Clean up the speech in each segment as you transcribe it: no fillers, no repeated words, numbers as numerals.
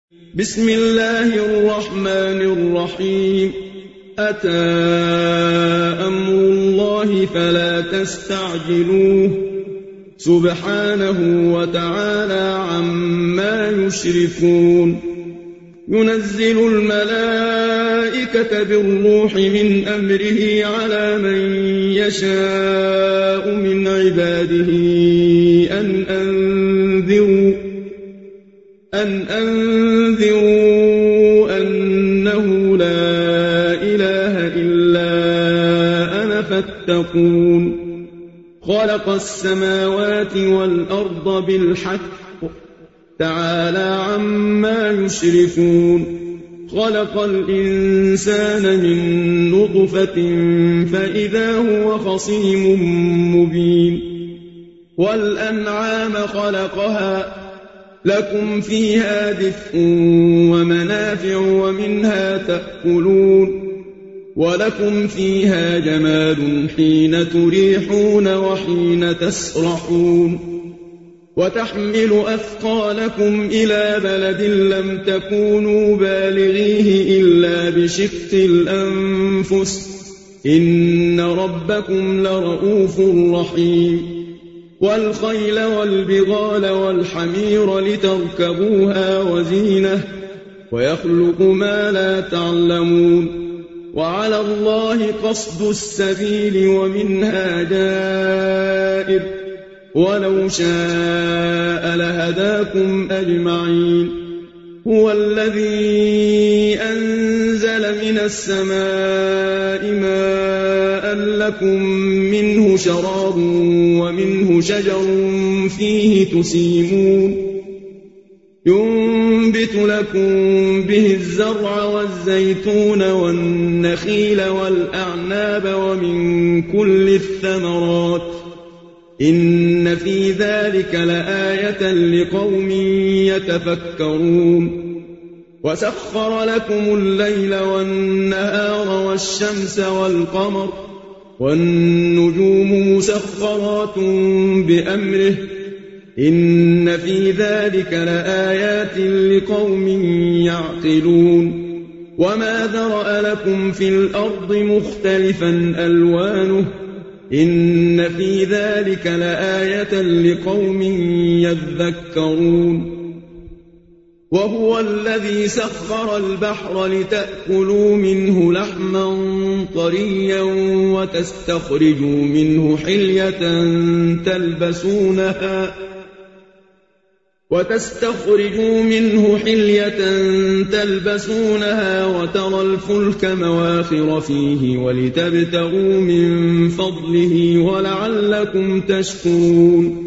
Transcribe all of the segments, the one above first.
بسم الله الرحمن الرحيم أتى أمر الله فلا تستعجلوه سبحانه وتعالى عما يشركون ينزل الملائكة بالروح من أمره على من يشاء من عباده أن أنذروا أنه لا إله إلا أنا فاتقون خلق السماوات والأرض بالحق تعالى عما يشركون خلق الإنسان من نطفة فإذا هو خصيم مبين والأنعام خلقها لكم فيها دفء ومنافع ومنها تأكلون ولكم فيها جمال حين تريحون وحين تسرحون وتحمل أثقالكم إلى بلد لم تكونوا بالغيه إلا بشق الأنفس إن ربكم لرؤوف رحيم والخيل والبغال والحمير لتركبوها وزينة ويخلق ما لا تعلمون وعلى الله قصد السبيل ومنها جائر ولو شاء لهداكم أجمعين هو الذي أنزل من السماء ماء لكم منه شراب ومنه شجر فيه تسيمون ينبت لكم به الزرع والزيتون والنخيل والأعناب ومن كل الثمرات إن في ذلك لآية لقوم يتفكرون وسخر لكم الليل والنهار والشمس والقمر والنجوم مسخرات بأمره إن في ذلك لآيات لقوم يعقلون وما ذرأ لكم في الأرض مختلفا ألوانه إن في ذلك لآية لقوم يذكرون وهو الذي سخر البحر لتأكلوا منه لحما طريا وتستخرجوا منه حلية تلبسونها وترى الفلك مواخر فيه ولتبتغوا من فضله ولعلكم تشكرون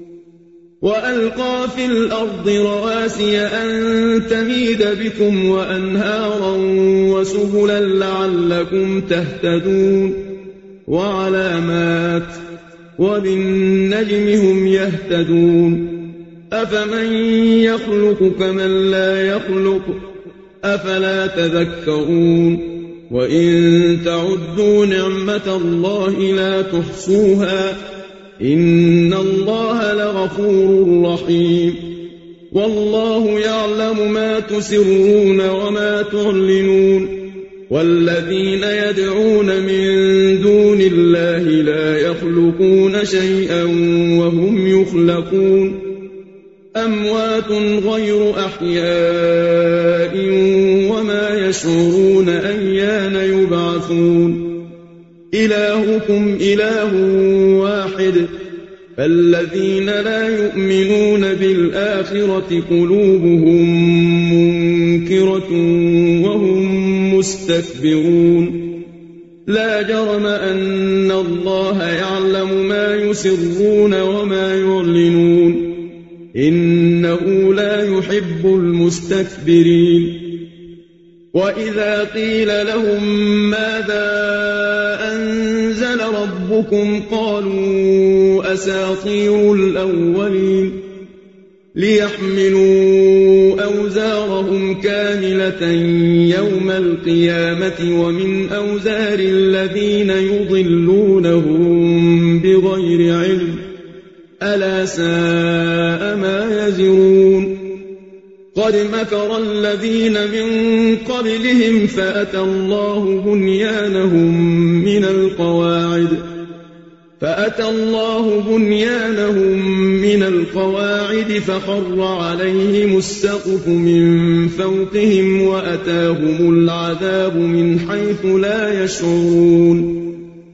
وألقى في الأرض رواسي أن تميد بكم وأنهارا وسبلا لعلكم تهتدون وعلامات وبالنجم هم يهتدون أفمن يخلق كمن لا يخلق أفلا تذكرون وإن تعدوا نعمة الله لا تحصوها إن الله لغفور رحيم والله يعلم ما تسرون وما تعلنون والذين يدعون من دون الله لا يخلقون شيئا وهم يخلقون أموات غير أحياء وما يشعرون أيان يبعثون إلهكم إله واحد فالذين لا يؤمنون بالآخرة قلوبهم منكرة وهم مستكبرون لا جرم أن الله يعلم ما يسرون وما يعلنون إنه لا يحب المستكبرين وإذا قيل لهم ماذا أنزل ربكم قالوا أساطير الأولين ليحملوا أوزارهم كاملة يوم القيامة ومن أوزار الذين يضلونهم بغير علم ألا ساء ما يزرون وقد مكر الذين من قبلهم فأتى الله بنيانهم من القواعد فخر عليهم السقف من فوقهم وأتاهم العذاب من حيث لا يشعرون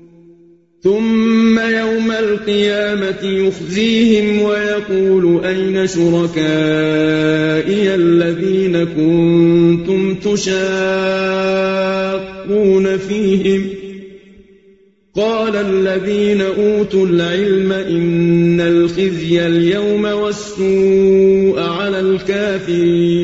ثم يوم القيامة يخزيهم ويقول أين شركائي الذين كنتم تشاقون فيهم قال الذين أوتوا العلم إن الخزي اليوم والسوء على الكافرين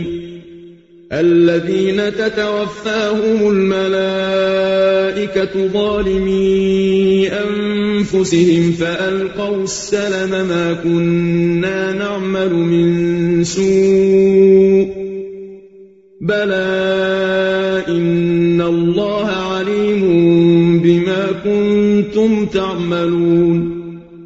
الذين تتوفاهم الملائكة ظالمي أنفسهم فألقوا السلم ما كنا نعمل من سوء بلى إن الله عليم بما كنتم تعملون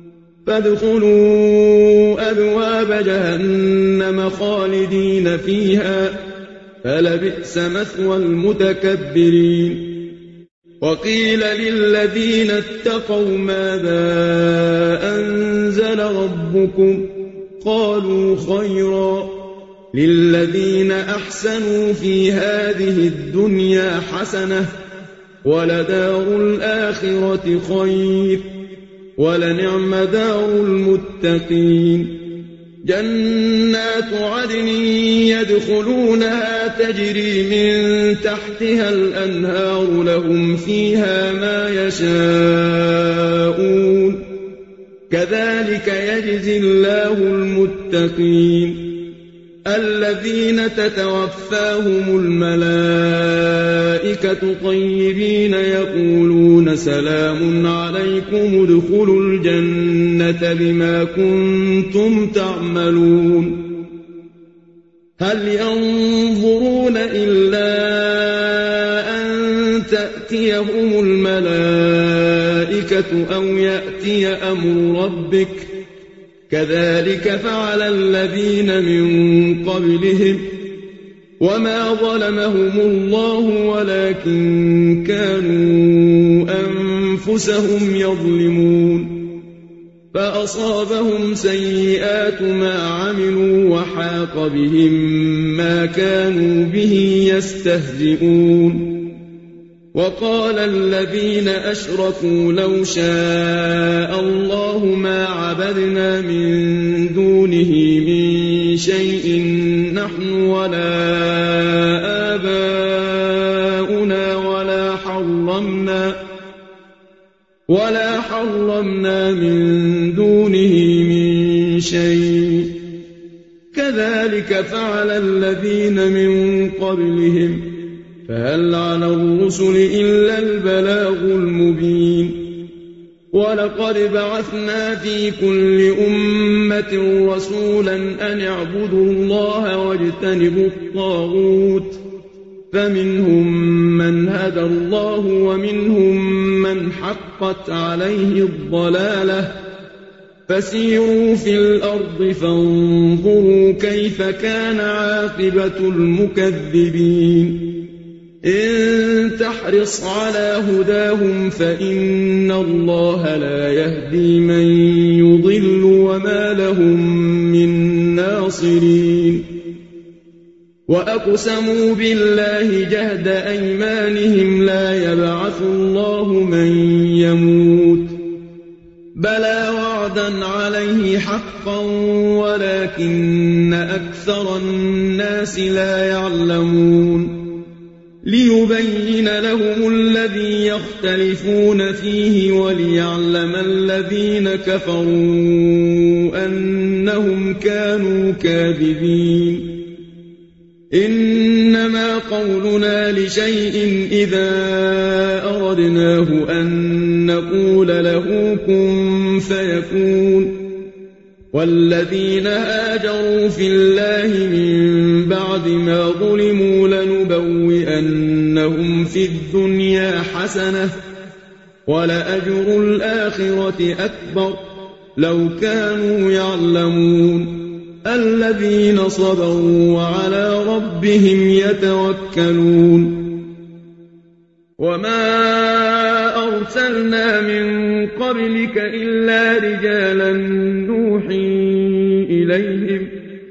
فادخلوا أبواب جهنم خالدين فيها فلبئس مثوى المتكبرين وقيل للذين اتقوا ماذا أنزل ربكم قالوا خيرا للذين أحسنوا في هذه الدنيا حسنة ولدار الآخرة خير ولنعم دار المتقين جنات عدن يدخلونها تجري من تحتها الأنهار لهم فيها ما يشاءون كذلك يجزي الله المتقين الذين تتوفاهم الملائكة طيبين يقولون سلام عليكم ادخلوا الجنة بما كنتم تعملون هل ينظرون إلا أن تأتيهم الملائكة أو يأتي أمر ربك كذلك فعل الذين من قبلهم وما ظلمهم الله ولكن كانوا أنفسهم يظلمون فأصابهم سيئات ما عملوا وحاق بهم ما كانوا به يستهزئون وقال الذين أشركوا لو شاء الله ما عبدنا من دونه من شيء نحن ولا آباؤنا ولا حرمنا من دونه من شيء كذلك فعل الذين من قبلهم فهل على الرسل إلا البلاغ المبين ولقد بعثنا في كل أمة رسولا أن اعبدوا الله واجتنبوا الطاغوت فمنهم من هدى الله ومنهم من حقت عليه الضلالة فسيروا في الأرض فانظروا كيف كان عاقبة المكذبين إن تحرص على هداهم فإن الله لا يهدي من يضل وما لهم من ناصرين وأقسموا بالله جهد أيمانهم لا يبعث الله من يموت بلى وعدا عليه حقا ولكن أكثر الناس لا يعلمون ليبين لهم الذي يختلفون فيه وليعلم الذين كفروا أنهم كانوا كاذبين إنما قولنا لشيء إذا أردناه أن نقول له كن فيكون والذين هاجروا في الله من بعد ما ظلموا لنبوئنهم في الدنيا حسنة ولأجر الآخرة أكبر لو كانوا يعلمون الذين صبروا وعلى ربهم يتوكلون وما أرسلنا من قبلك إلا رجالا نوحي إليهم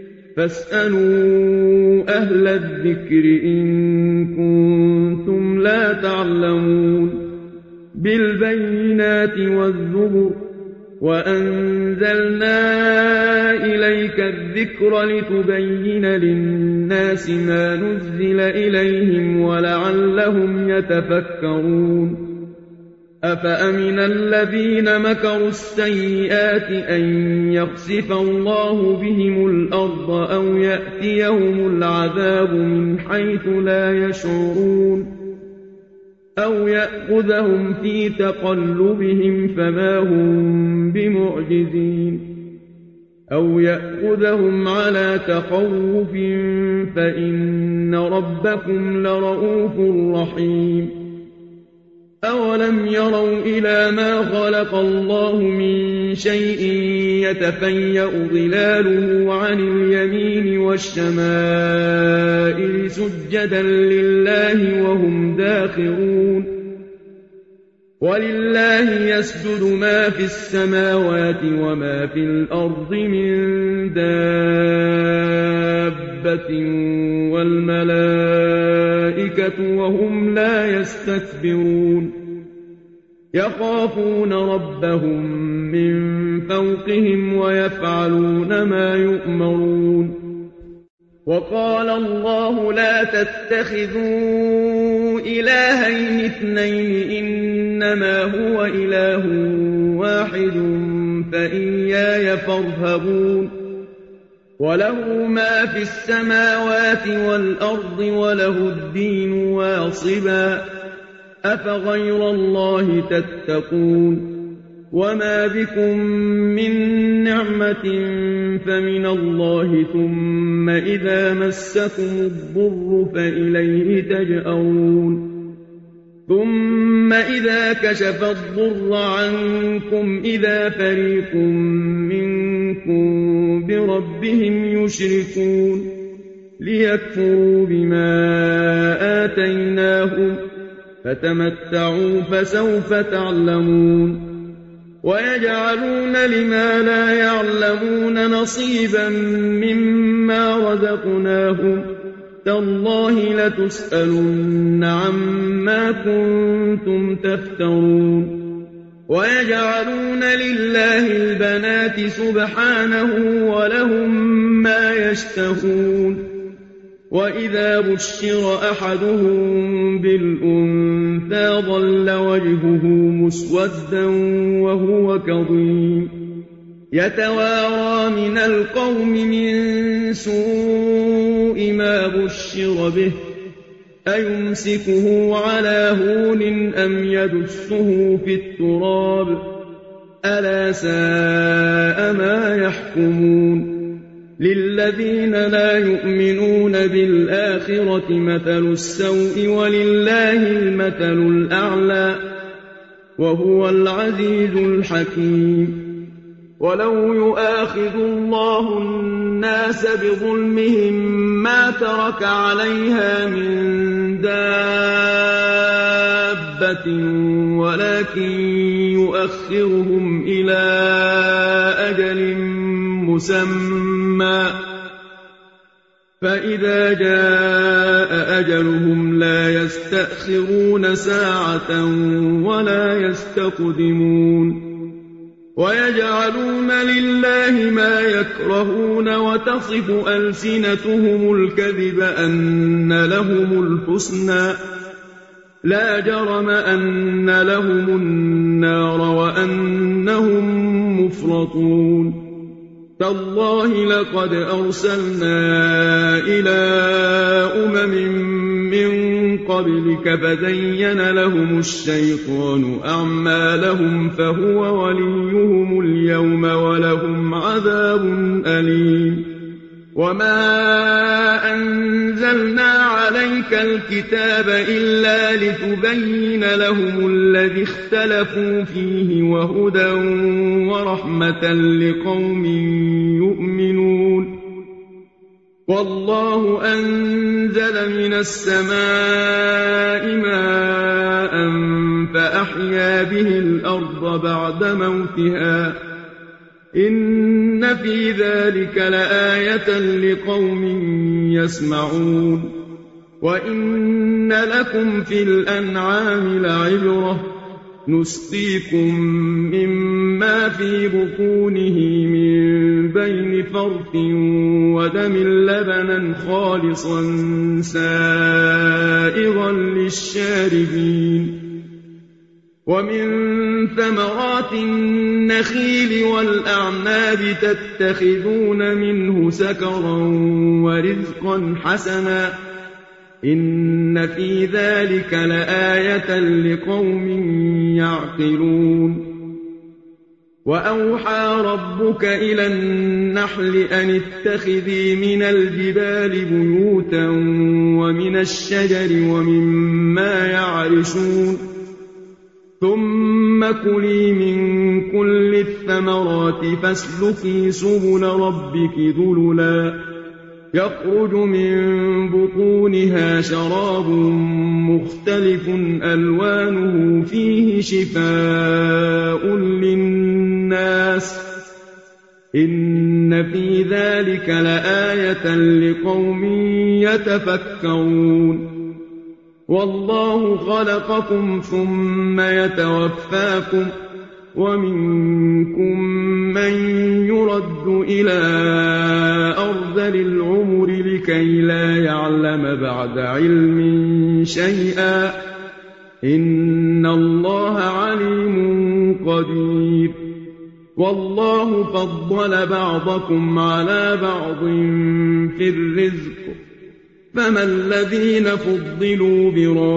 فاسألوا أهل الذكر إن كنتم لا تعلمون بالبينات والزبر وأنزلنا إليك الذكر لتبين للناس ما نزل إليهم ولعلهم يتفكرون أفأمن الذين مكروا السيئات أن يخسف الله بهم الأرض أو يأتيهم العذاب من حيث لا يشعرون أو يأخذهم في تقلبهم فما هم بمعجزين أو يأخذهم على تخوف فإن ربكم لرءوف رحيم أولم يروا إلى ما خلق الله من شيء يتفيأ ظلاله عن اليمين والشمائل سجدا لله وهم داخرون ولله يسجد ما في السماوات وما في الأرض من دابة والملائكة وهم لا يستكبرون يخافون ربهم من فوقهم ويفعلون ما يؤمرون وقال الله لا تتخذوا إلهين اثنين إنما هو إله واحد فإياي فارهبون وله ما في السماوات والأرض وله الدين واصبا أفغير الله تتقون وما بكم من نعمة فمن الله ثم إذا مسكم الضر فإليه تجأرون ثم إذا كشف الضر عنكم إذا فريق منكم بربهم يشركون ليكفروا بما آتيناهم فتمتعوا فسوف تعلمون ويجعلون لما لا يعلمون نصيبا مما رزقناهم تالله لتسألن عما كنتم تفترون ويجعلون لله البنات سبحانه ولهم ما يشتهون وإذا بشر أحدهم بالأنثى ظل وجهه مسودا وهو كظيم يتوارى من القوم من سوء ما بشر به أيمسكه على هون أم يدسه في التراب ألا ساء ما يحكمون للذين لا يؤمنون بالآخرة مثل السوء ولله المثل الأعلى وهو العزيز الحكيم ولو يؤاخذ الله الناس بظلمهم ما ترك عليها من دابة ولكن يؤخرهم إلى أجل مسمى فإذا جاء أجلهم لا يستأخرون ساعة ولا يستقدمون ويجعلون لله ما يكرهون وتصف ألسنتهم الكذب أن لهم الحسنى لا جرم أن لهم النار وأنهم مفرطون تالله لقد أرسلنا إلى من قبلك فزين لهم الشيطان أعمالهم فهو وليهم اليوم ولهم عذاب أليم وما أنزلنا عليك الكتاب إلا لتبين لهم الذي اختلفوا فيه وهدى ورحمة لقوم يؤمنون والله أنزل من السماء ماء فأحيا به الأرض بعد موتها إن في ذلك لآية لقوم يسمعون وإن لكم في الأنعام لعبرة نسقيكم مما في بطونه من بين فرث ودم لبنا خالصا سائغا للشاربين ومن ثمرات النخيل والأعناب تتخذون منه سكرا ورزقا حسنا إن في ذلك لآية لقوم يعقلون وأوحى ربك إلى النحل أن اتخذي من الجبال بيوتا ومن الشجر ومما يعرشون ثم كلي من كل الثمرات فاسلكي سبل ربك ذللا يخرج من بطونها شراب مختلف ألوانه فيه شفاء للناس إن في ذلك لآية لقوم يتفكرون والله خلقكم ثم يتوفاكم ومنكم من يرد إلى أرذل العمر لكي لا يعلم بعد علم شيئا إن الله عليم قدير والله فضل بعضكم على بعض في الرزق فما الذين فضلوا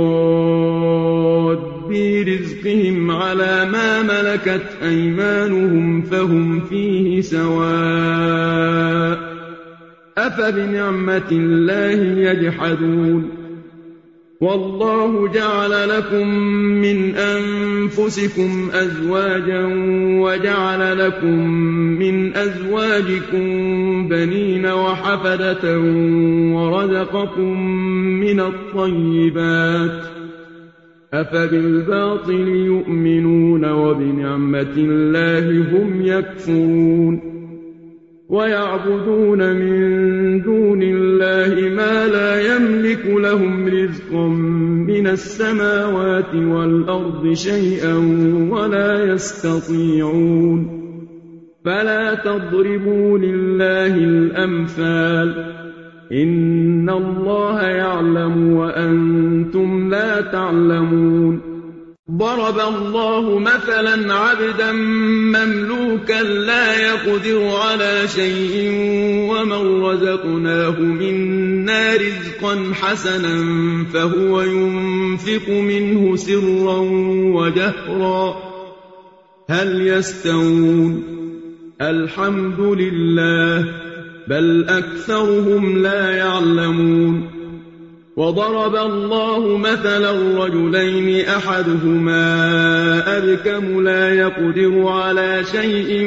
براد رزقهم على ما ملكت أيمانهم فهم فيه سواء أفبنعمة الله يجحدون والله جعل لكم من أنفسكم أزواجا وجعل لكم من أزواجكم بنين وحفدة ورزقكم من الطيبات أفبالباطل يؤمنون وبنعمة الله هم يكفرون ويعبدون من دون الله ما لا يملك لهم رزقا من السماوات والأرض شيئا ولا يستطيعون فلا تضربوا لله الأمثال إن الله يعلم وأنتم لا تعلمون ضرب الله مثلا عبدا مملوكا لا يقدر على شيء ومن رزقناه منا رزقا حسنا فهو ينفق منه سرا وجهرا هل يستوون الحمد لله بل أكثرهم لا يعلمون وضرب الله مثلا رجلين أحدهما أبكم لا يقدر على شيء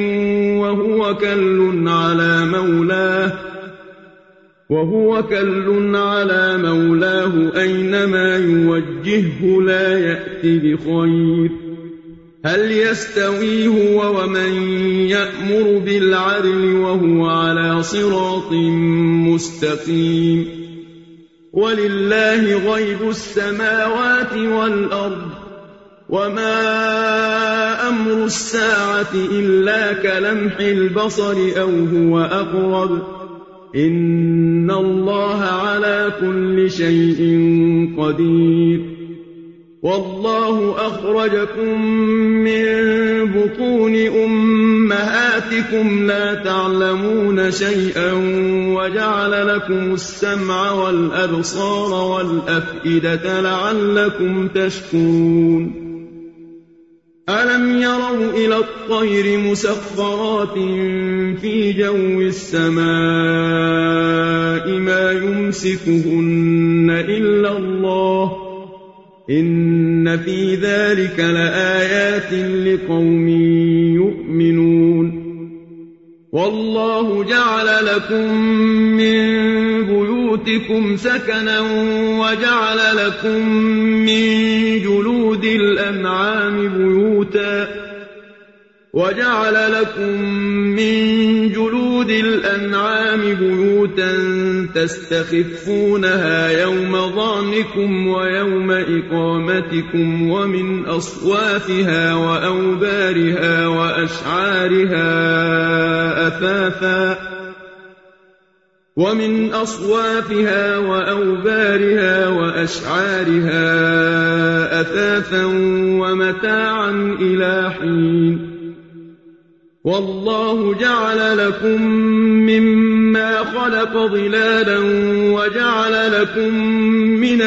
وهو كل على مولاه أينما يوجهه لا يأتي بخير هل يستوي هو ومن يأمر بالعدل وهو على صراط مستقيم ولله غيب السماوات والأرض وما أمر الساعة إلا كلمح البصر أو هو أقرب إن الله على كل شيء قدير والله أخرجكم من بطون أمهاتكم لا تعلمون شيئا وجعل لكم السمع والأبصار والأفئدة لعلكم تشكرون ألم يروا إلى الطير مسخرات في جو السماء ما يمسكهن إلا الله إن في ذلك لآيات لقوم يؤمنون والله جعل لكم من بيوتكم سكنا وجعل لكم من جلود الأنعام بيوتا تستخفونها يوم ظعنكم ويوم إقامتكم ومن أصوافها وأوبارها وأشعارها أثاثا ومتاعا إلى حين والله جعل لكم مما خلق ظلالا وجعل لكم من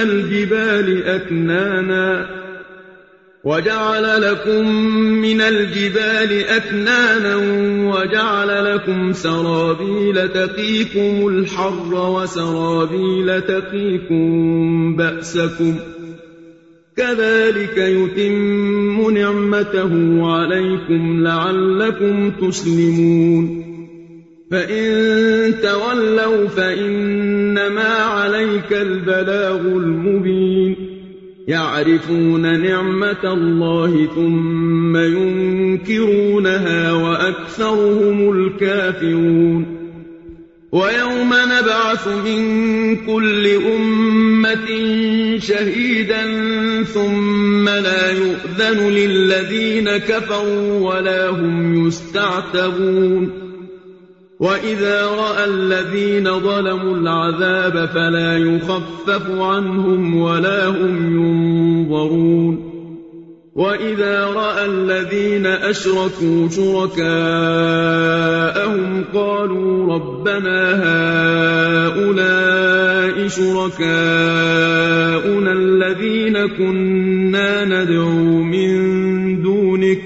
الجبال أكنانا وجعل لكم سرابيل تقيكم الحر وسرابيل تقيكم بأسكم كذلك يتم نعمته عليكم لعلكم تسلمون فإن تولوا فإنما عليك البلاغ المبين يعرفون نعمة الله ثم ينكرونها وأكثرهم الكافرون ويوم نبعث من كل أمة شهيدا ثم لا يؤذن للذين كفروا ولا هم يستعتبون وإذا رأى الذين ظلموا العذاب فلا يخفف عنهم ولا هم ينظرون وإذا رأى الذين أشركوا شركاءهم قالوا ربنا هؤلاء شركاؤنا الذين كنا ندعو من دونك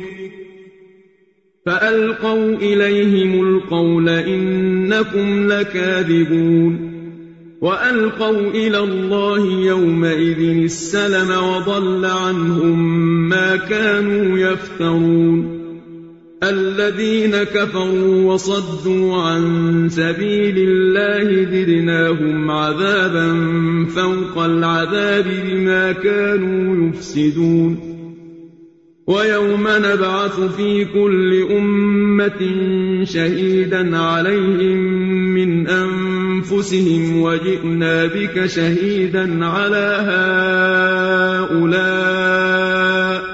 فألقوا إليهم القول إنكم لكاذبون وألقوا إلى الله يومئذ السلم وضل عنهم ما كانوا يفترون الذين كفروا وصدوا عن سبيل الله زدناهم عذابا فوق العذاب بما كانوا يفسدون ويوم نبعث في كل أمة شهيدا عليهم من أنفسهم وجئنا بك شهيدا على هؤلاء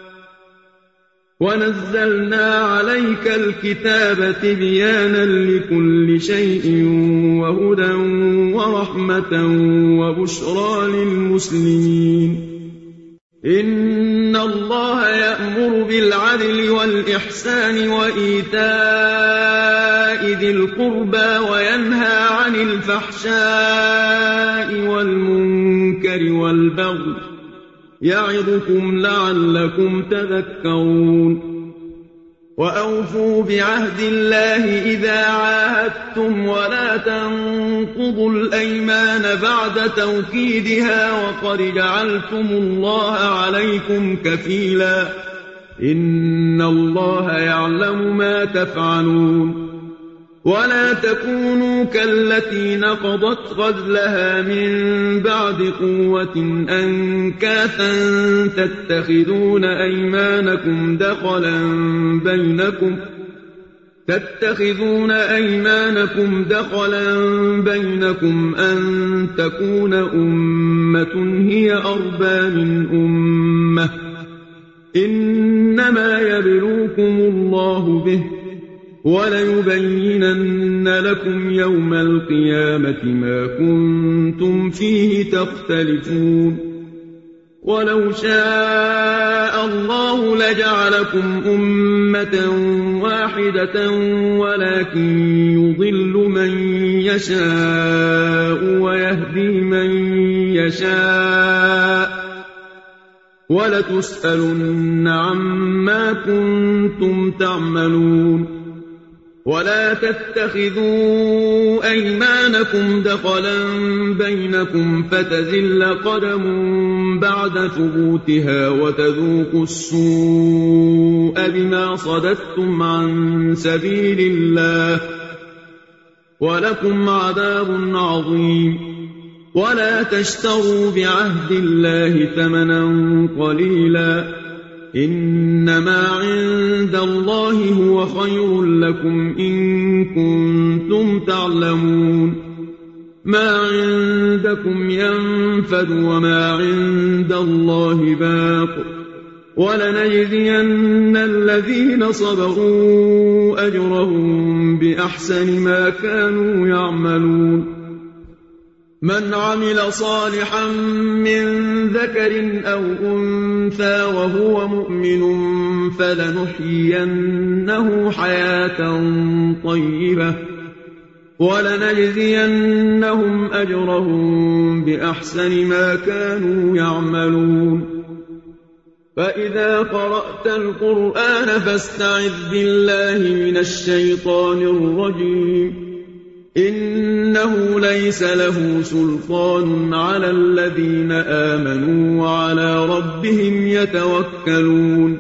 ونزلنا عليك الكتاب تبيانا لكل شيء وهدى ورحمة وبشرى للمسلمين إن الله يأمر بالعدل والإحسان وإيتاء ذي القربى وينهى عن الفحشاء والمنكر والبغي يعظكم لعلكم تذكرون وأوفوا بعهد الله إذا عاهدتم ولا تنقضوا الأيمان بعد توكيدها وقد جعلتم الله عليكم كفيلا إن الله يعلم ما تفعلون ولا تكونوا كالتي نقضت غزلها من بعد قوة أنكاثا تتخذون أيمانكم دخلا بينكم أن تكون أمة هي أربى من أمة إنما يبلوكم الله به وليبينن لكم يوم القيامة ما كنتم فيه تختلفون ولو شاء الله لجعلكم أمة واحدة ولكن يضل من يشاء ويهدي من يشاء ولتسألن عما كنتم تعملون ولا تتخذوا أيمانكم دخلا بينكم فتزل قدم بعد ثبوتها وتذوقوا السوء بما صددتم عن سبيل الله ولكم عذاب عظيم. ولا تشتروا بعهد الله ثمنا قليلا إنما عند الله هو خير لكم إن كنتم تعلمون. ما عندكم ينفد وما عند الله باق ولنجزين الذين صبروا أجرهم بأحسن ما كانوا يعملون. من عمل صالحا من ذكر أو أنثى وهو مؤمن فلنحيينه حياة طيبة ولنجزينهم أجرهم بأحسن ما كانوا يعملون. فإذا قرأت القرآن فاستعذ بالله من الشيطان الرجيم. إنه ليس له سلطان على الذين آمنوا وعلى ربهم يتوكلون.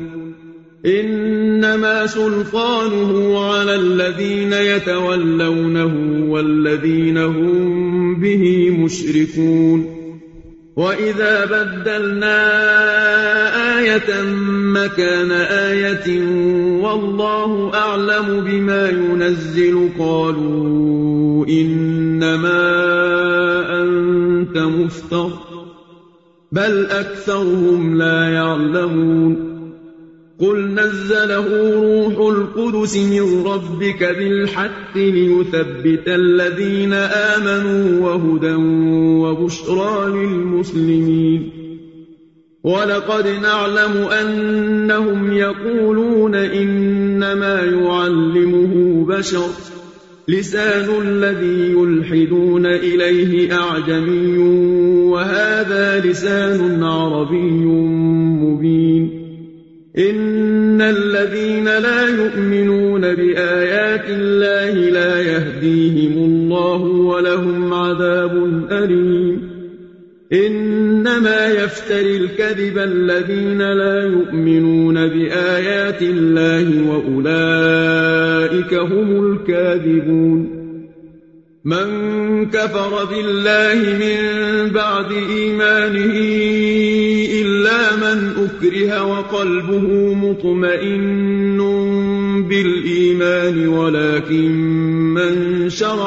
إنما سلطانه على الذين يتولونه والذين هم به مشركون. وإذا بدلنا آية مكان آية والله أعلم بما ينزل قالوا إنما أنت مفتر بل أكثرهم لا يعلمون. قل نزله روح القدس من ربك بالحق ليثبت الذين آمنوا وهدى وبشرى للمسلمين. ولقد نعلم أنهم يقولون إنما يعلمه بشر لسان الذي يلحدون إليه أعجمي وهذا لسان عربي مبين. إن الذين لا يؤمنون بآيات الله لا يهديهم الله ولهم عذاب أليم. إنما يفتري الكذب الذين لا يؤمنون بآيات الله وأولئك هم الكاذبون. من كفر بالله من بعد إيمانه إلا من أكره وقلبه مطمئن بالإيمان ولكن من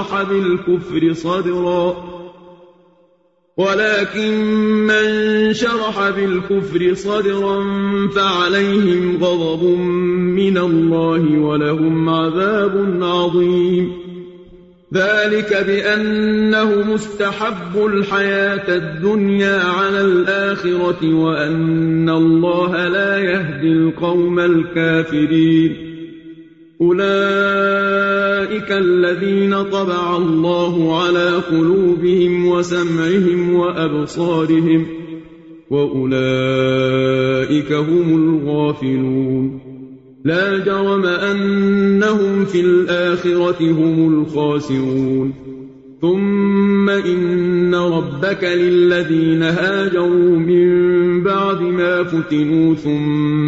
شرح بالكفر صدرا فعليهم غضب من الله ولهم عذاب عظيم. ذلك بأنه مستحب الحياة الدنيا على الآخرة وأن الله لا يهدي القوم الكافرين. أولئك الذين طبع الله على قلوبهم وسمعهم وأبصارهم وأولئك هم الغافلون. لا جرم أنهم في الآخرة هم الخاسرون. ثم إن ربك للذين هاجروا من بعد ما فتنوا ثم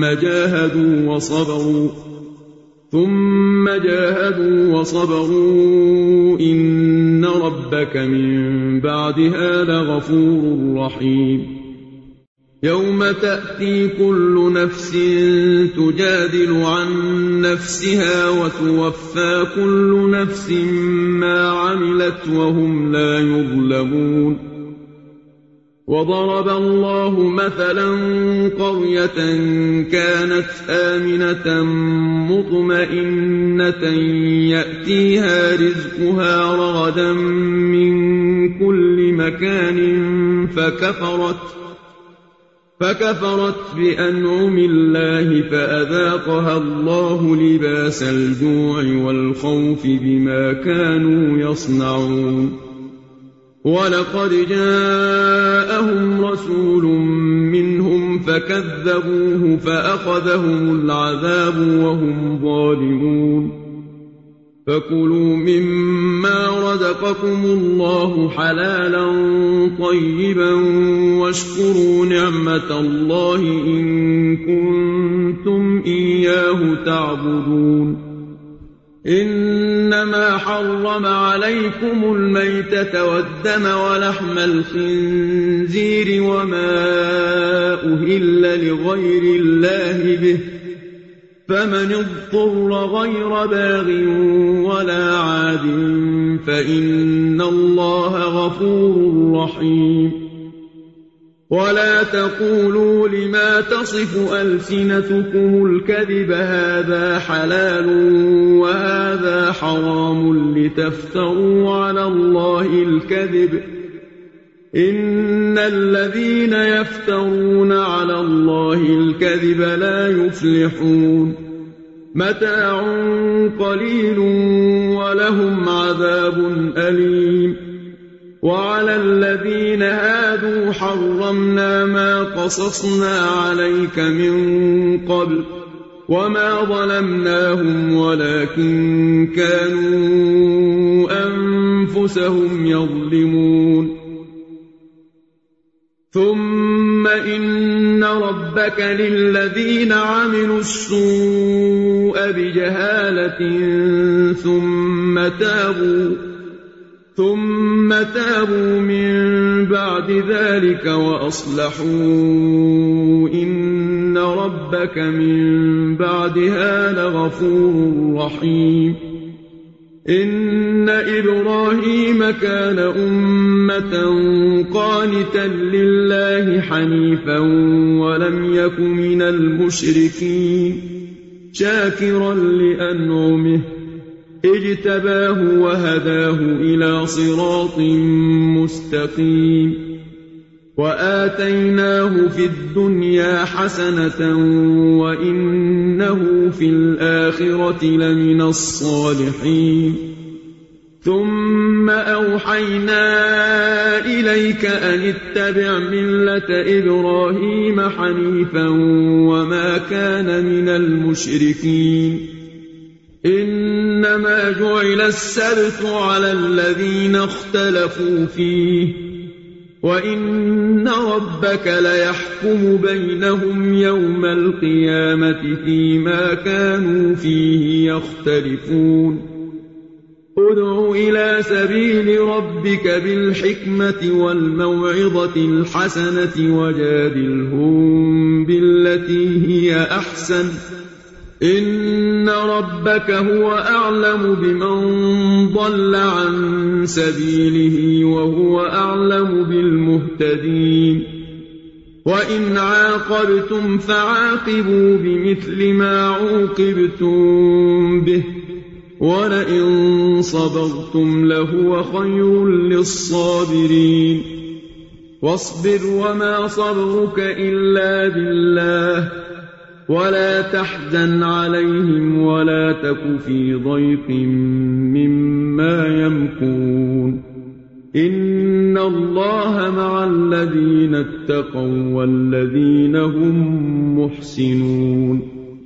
جاهدوا وصبروا إن ربك من بعدها لغفور رحيم. يوم تأتي كل نفس تجادل عن نفسها وتوفى كل نفس ما عملت وهم لا يظلمون. وضرب الله مثلا قرية كانت آمنة مطمئنة يأتيها رزقها رغدا من كل مكان فكفرت بأنعم الله فأذاقها الله لباس الجوع والخوف بما كانوا يصنعون. ولقد جاءهم رسول منهم فكذبوه فأخذهم العذاب وهم ظالمون. فكلوا مما رزقكم الله حلالا طيبا واشكروا نعمة الله إن كنتم إياه تعبدون. إنما حرم عليكم الميتة والدم ولحم الخنزير وما أهل لغير الله به، فمن اضطر غير باغ ولا عاد فإن الله غفور رحيم. ولا تقولوا لما تصف ألسنتكم الكذب هذا حلال وهذا حرام لتفتروا على الله الكذب، إن الذين يفترون على الله الكذب لا يفلحون. متاع قليل ولهم عذاب أليم. وعلى الذين هادوا حرمنا ما قصصنا عليك من قبل وما ظلمناهم ولكن كانوا أنفسهم يظلمون. ثم إن ربك للذين عملوا السوء بجهالة ثم تابوا من بعد ذلك وأصلحوا إن ربك من بعدها لغفور رحيم. إن إبراهيم كان أمة قانتا لله حنيفا ولم يك من المشركين، شاكرا لأنعمه اجتباه وهداه إلى صراط مستقيم. وآتيناه في الدنيا حسنة وإنه في الآخرة لمن الصالحين. ثم أوحينا إليك أن اتبع ملة إبراهيم حنيفا وما كان من المشركين. إنما جعل السبت على الذين اختلفوا فيه وإن ربك ليحكم بينهم يوم القيامة فيما كانوا فيه يختلفون. ادع إلى سبيل ربك بالحكمة والموعظة الحسنة وجادلهم بالتي هي أحسن، إن ربك هو أعلم بمن ضل عن سبيله وهو أعلم بالمهتدين. وإن عاقبتم فعاقبوا بمثل ما عوقبتم به ولئن صبرتم لهو خير للصابرين. واصبر وما صبرك إلا بالله ولا تحزن عليهم ولا تك في ضيق مما يمكرون. إن الله مع الذين اتقوا والذين هم محسنون.